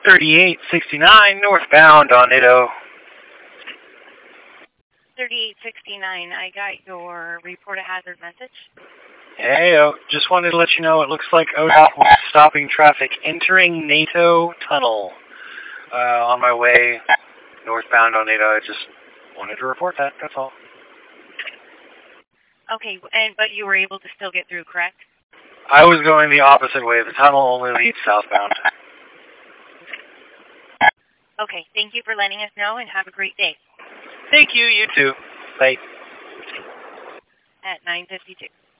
3869 northbound on Nitto. 3869, I got your report a hazard message. Hey, just wanted to let you know it looks like ODOT was stopping traffic entering NATO Tunnel. On my way northbound on Nitto, I just wanted to report that, that's all. Okay, but you were able to still get through, correct? I was going the opposite way. The tunnel only leads southbound. Okay, thank you for letting us know and have a great day. Thank you, you too. Bye. At 9:52.